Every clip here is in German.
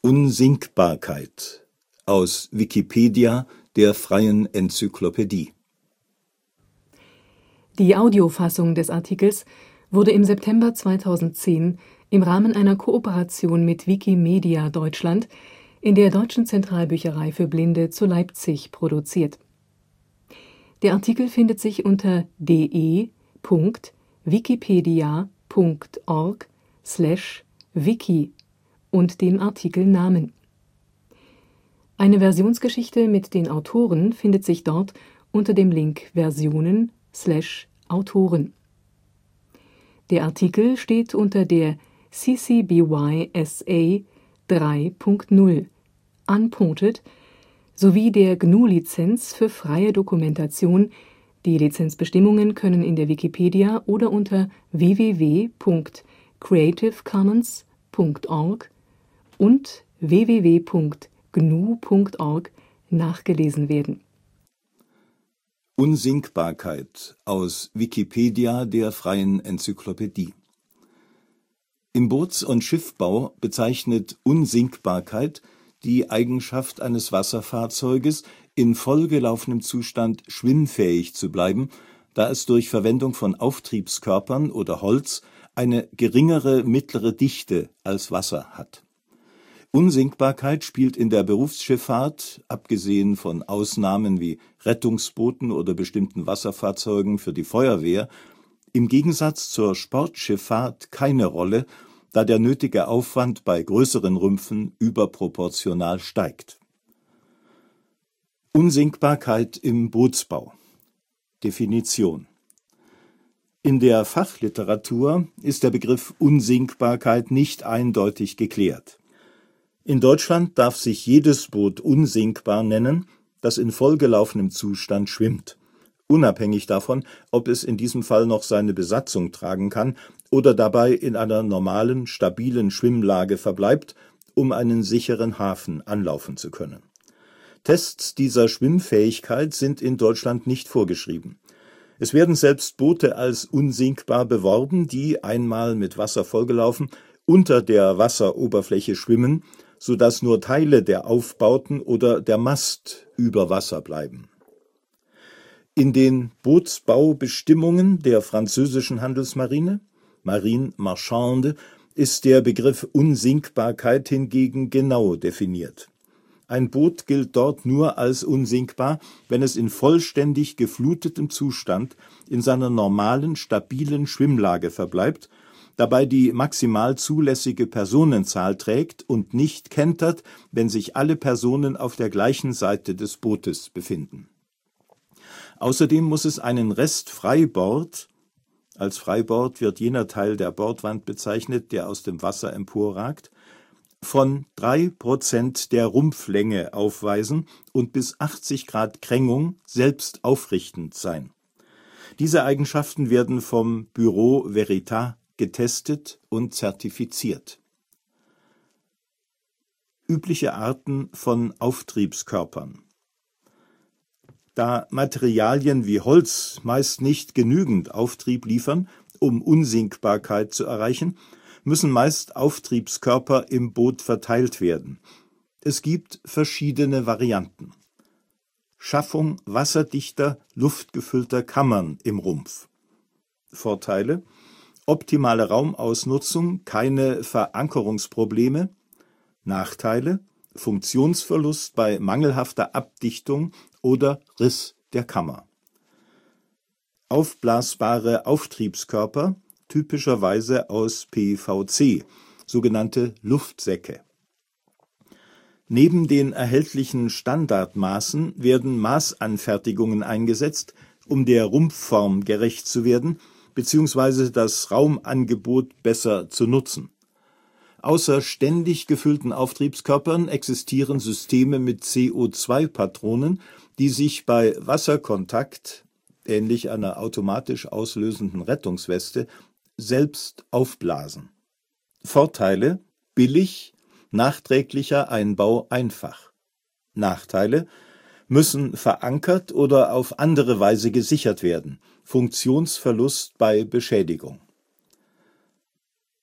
Unsinkbarkeit, aus Wikipedia, der freien Enzyklopädie. Die Audiofassung des Artikels wurde im September 2010 im Rahmen einer Kooperation mit Wikimedia Deutschland in der Deutschen Zentralbücherei für Blinde zu Leipzig produziert. Der Artikel findet sich unter de.wikipedia.org/wiki und dem Artikelnamen. Eine Versionsgeschichte mit den Autoren findet sich dort unter dem Link Versionen/Autoren. Der Artikel steht unter der CC BY SA 3.0 Unported sowie der GNU-Lizenz für freie Dokumentation. Die Lizenzbestimmungen können in der Wikipedia oder unter www.creativecommons.org und www.gnu.org nachgelesen werden. Unsinkbarkeit, aus Wikipedia, der freien Enzyklopädie. Im Boots- und Schiffbau bezeichnet Unsinkbarkeit die Eigenschaft eines Wasserfahrzeuges, in vollgelaufenem Zustand schwimmfähig zu bleiben, da es durch Verwendung von Auftriebskörpern oder Holz eine geringere mittlere Dichte als Wasser hat. Unsinkbarkeit spielt in der Berufsschifffahrt, abgesehen von Ausnahmen wie Rettungsbooten oder bestimmten Wasserfahrzeugen für die Feuerwehr, im Gegensatz zur Sportschifffahrt keine Rolle, da der nötige Aufwand bei größeren Rümpfen überproportional steigt. Unsinkbarkeit im Bootsbau. Definition: In der Fachliteratur ist der Begriff Unsinkbarkeit nicht eindeutig geklärt. In Deutschland darf sich jedes Boot unsinkbar nennen, das in vollgelaufenem Zustand schwimmt, unabhängig davon, ob es in diesem Fall noch seine Besatzung tragen kann oder dabei in einer normalen, stabilen Schwimmlage verbleibt, um einen sicheren Hafen anlaufen zu können. Tests dieser Schwimmfähigkeit sind in Deutschland nicht vorgeschrieben. Es werden selbst Boote als unsinkbar beworben, die, einmal mit Wasser vollgelaufen, unter der Wasseroberfläche schwimmen, sodass nur Teile der Aufbauten oder der Mast über Wasser bleiben. In den Bootsbaubestimmungen der französischen Handelsmarine, Marine Marchande, ist der Begriff Unsinkbarkeit hingegen genau definiert. Ein Boot gilt dort nur als unsinkbar, wenn es in vollständig geflutetem Zustand in seiner normalen, stabilen Schwimmlage verbleibt, dabei die maximal zulässige Personenzahl trägt und nicht kentert, wenn sich alle Personen auf der gleichen Seite des Bootes befinden. Außerdem muss es einen Restfreibord, als Freibord wird jener Teil der Bordwand bezeichnet, der aus dem Wasser emporragt, von 3% der Rumpflänge aufweisen und bis 80 Grad Krängung selbst aufrichtend sein. Diese Eigenschaften werden vom Bureau Veritas getestet und zertifiziert. Übliche Arten von Auftriebskörpern. Da Materialien wie Holz meist nicht genügend Auftrieb liefern, um Unsinkbarkeit zu erreichen, müssen meist Auftriebskörper im Boot verteilt werden. Es gibt verschiedene Varianten. Schaffung wasserdichter, luftgefüllter Kammern im Rumpf. Vorteile: optimale Raumausnutzung, keine Verankerungsprobleme. Nachteile: Funktionsverlust bei mangelhafter Abdichtung oder Riss der Kammer. Aufblasbare Auftriebskörper, typischerweise aus PVC, sogenannte Luftsäcke. Neben den erhältlichen Standardmaßen werden Maßanfertigungen eingesetzt, um der Rumpfform gerecht zu werden bzw. das Raumangebot besser zu nutzen. Außer ständig gefüllten Auftriebskörpern existieren Systeme mit CO2-Patronen, die sich bei Wasserkontakt, ähnlich einer automatisch auslösenden Rettungsweste, selbst aufblasen. Vorteile: billig, nachträglicher Einbau einfach. Nachteile: müssen verankert oder auf andere Weise gesichert werden, Funktionsverlust bei Beschädigung.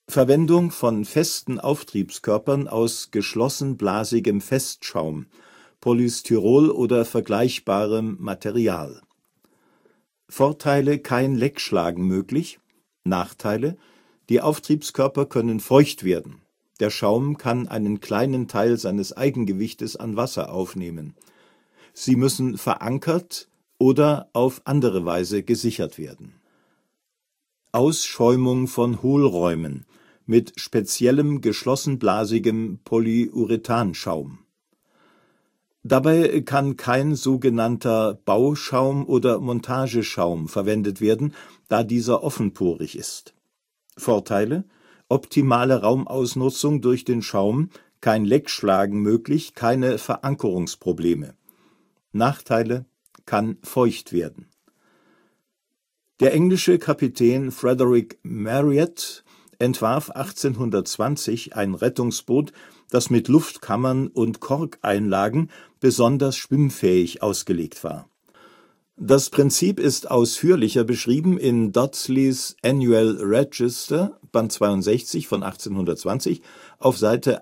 Verwendung von festen Auftriebskörpern aus geschlossenblasigem Festschaum, Polystyrol oder vergleichbarem Material. Vorteile: kein Leckschlagen möglich. Nachteile: die Auftriebskörper können feucht werden. Der Schaum kann einen kleinen Teil seines Eigengewichtes an Wasser aufnehmen. Sie müssen verankert oder auf andere Weise gesichert werden. Ausschäumung von Hohlräumen mit speziellem geschlossenblasigem Polyurethanschaum. Dabei kann kein sogenannter Bauschaum oder Montageschaum verwendet werden, da dieser offenporig ist. Vorteile: optimale Raumausnutzung durch den Schaum, kein Leckschlagen möglich, keine Verankerungsprobleme. Nachteile: kann feucht werden. Der englische Kapitän Frederick Marryat entwarf 1820 ein Rettungsboot, das mit Luftkammern und Korkeinlagen besonders schwimmfähig ausgelegt war. Das Prinzip ist ausführlicher beschrieben in Dodsleys Annual Register, Band 62 von 1820, auf Seite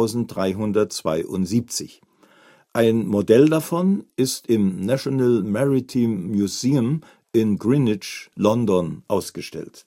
1372. Ein Modell davon ist im National Maritime Museum in Greenwich, London, ausgestellt.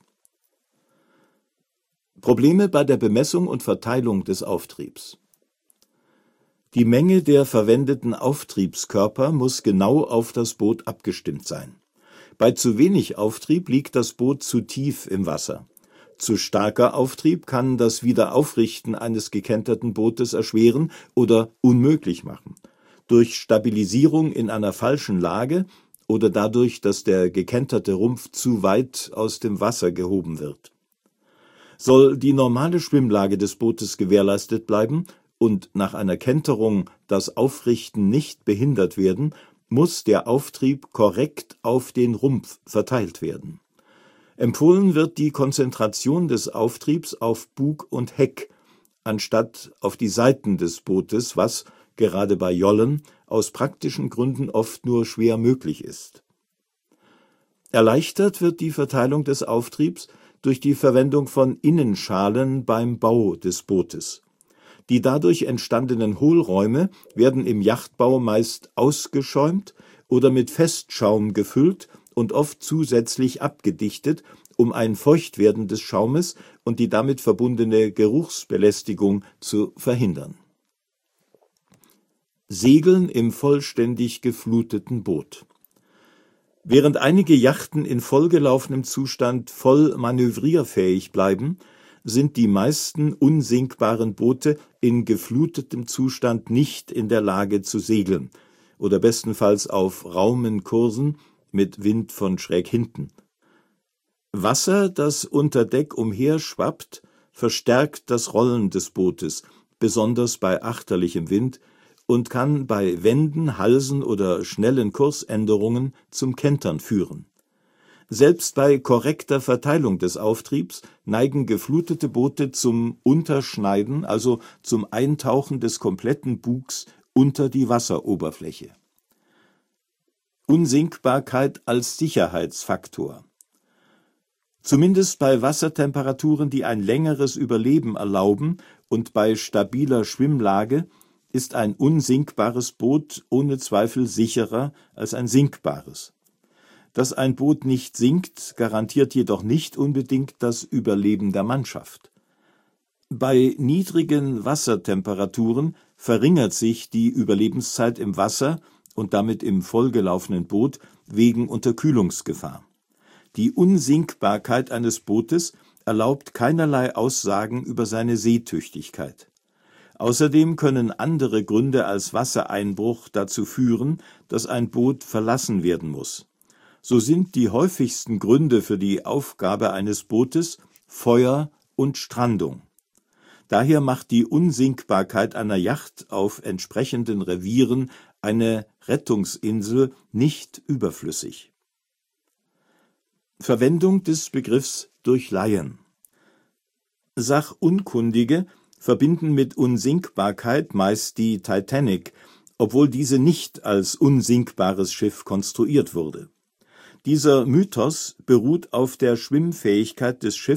Probleme bei der Bemessung und Verteilung des Auftriebs. Die Menge der verwendeten Auftriebskörper muss genau auf das Boot abgestimmt sein. Bei zu wenig Auftrieb liegt das Boot zu tief im Wasser. Zu starker Auftrieb kann das Wiederaufrichten eines gekenterten Bootes erschweren oder unmöglich machen, durch Stabilisierung in einer falschen Lage oder dadurch, dass der gekenterte Rumpf zu weit aus dem Wasser gehoben wird. Soll die normale Schwimmlage des Bootes gewährleistet bleiben und nach einer Kenterung das Aufrichten nicht behindert werden, muss der Auftrieb korrekt auf den Rumpf verteilt werden. Empfohlen wird die Konzentration des Auftriebs auf Bug und Heck, anstatt auf die Seiten des Bootes, was, gerade bei Jollen, aus praktischen Gründen oft nur schwer möglich ist. Erleichtert wird die Verteilung des Auftriebs durch die Verwendung von Innenschalen beim Bau des Bootes. Die dadurch entstandenen Hohlräume werden im Yachtbau meist ausgeschäumt oder mit Festschaum gefüllt und oft zusätzlich abgedichtet, um ein Feuchtwerden des Schaumes und die damit verbundene Geruchsbelästigung zu verhindern. Segeln im vollständig gefluteten Boot. Während einige Yachten in vollgelaufenem Zustand voll manövrierfähig bleiben, sind die meisten unsinkbaren Boote in geflutetem Zustand nicht in der Lage zu segeln oder bestenfalls auf raumen Kursen mit Wind von schräg hinten. Wasser, das unter Deck umherschwappt, verstärkt das Rollen des Bootes, besonders bei achterlichem Wind, und kann bei Wenden, Halsen oder schnellen Kursänderungen zum Kentern führen. Selbst bei korrekter Verteilung des Auftriebs neigen geflutete Boote zum Unterschneiden, also zum Eintauchen des kompletten Bugs unter die Wasseroberfläche. Unsinkbarkeit als Sicherheitsfaktor. Zumindest bei Wassertemperaturen, die ein längeres Überleben erlauben, und bei stabiler Schwimmlage ist ein unsinkbares Boot ohne Zweifel sicherer als ein sinkbares. Dass ein Boot nicht sinkt, garantiert jedoch nicht unbedingt das Überleben der Mannschaft. Bei niedrigen Wassertemperaturen verringert sich die Überlebenszeit im Wasser und damit im vollgelaufenen Boot wegen Unterkühlungsgefahr. Die Unsinkbarkeit eines Bootes erlaubt keinerlei Aussagen über seine Seetüchtigkeit. Außerdem können andere Gründe als Wassereinbruch dazu führen, dass ein Boot verlassen werden muss. So sind die häufigsten Gründe für die Aufgabe eines Bootes Feuer und Strandung. Daher macht die Unsinkbarkeit einer Yacht auf entsprechenden Revieren eine Rettungsinsel nicht überflüssig. Verwendung des Begriffs durch Laien. Sachunkundige verbinden mit Unsinkbarkeit meist die Titanic, obwohl diese nicht als unsinkbares Schiff konstruiert wurde. Dieser Mythos beruht auf der Schwimmfähigkeit des Schiffs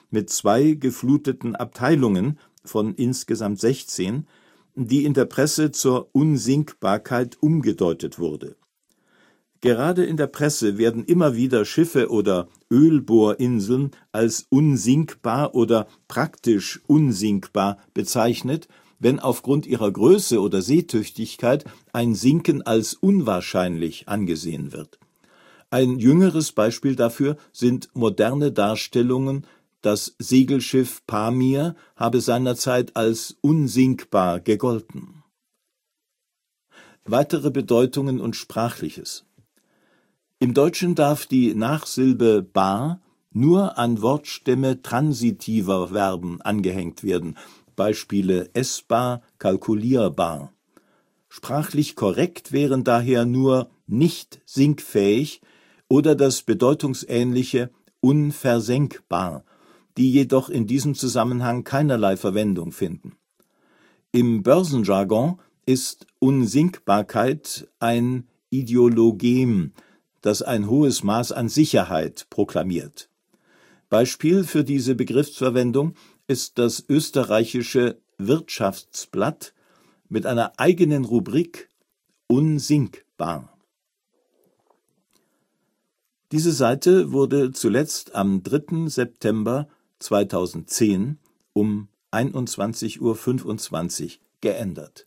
mit 2 gefluteten Abteilungen von insgesamt 16, die in der Presse zur Unsinkbarkeit umgedeutet wurde. Gerade in der Presse werden immer wieder Schiffe oder Ölbohrinseln als unsinkbar oder praktisch unsinkbar bezeichnet, wenn aufgrund ihrer Größe oder Seetüchtigkeit ein Sinken als unwahrscheinlich angesehen wird. Ein jüngeres Beispiel dafür sind moderne Darstellungen, das Segelschiff Pamir habe seinerzeit als unsinkbar gegolten. Weitere Bedeutungen und Sprachliches. Im Deutschen darf die Nachsilbe bar nur an Wortstämme transitiver Verben angehängt werden, Beispiele essbar, kalkulierbar. Sprachlich korrekt wären daher nur nicht sinkfähig oder das bedeutungsähnliche unversenkbar, die jedoch in diesem Zusammenhang keinerlei Verwendung finden. Im Börsenjargon ist Unsinkbarkeit ein Ideologem, das ein hohes Maß an Sicherheit proklamiert. Beispiel für diese Begriffsverwendung ist das österreichische Wirtschaftsblatt mit einer eigenen Rubrik Unsinkbar. Diese Seite wurde zuletzt am 3. September 2010 um 21:25 Uhr geändert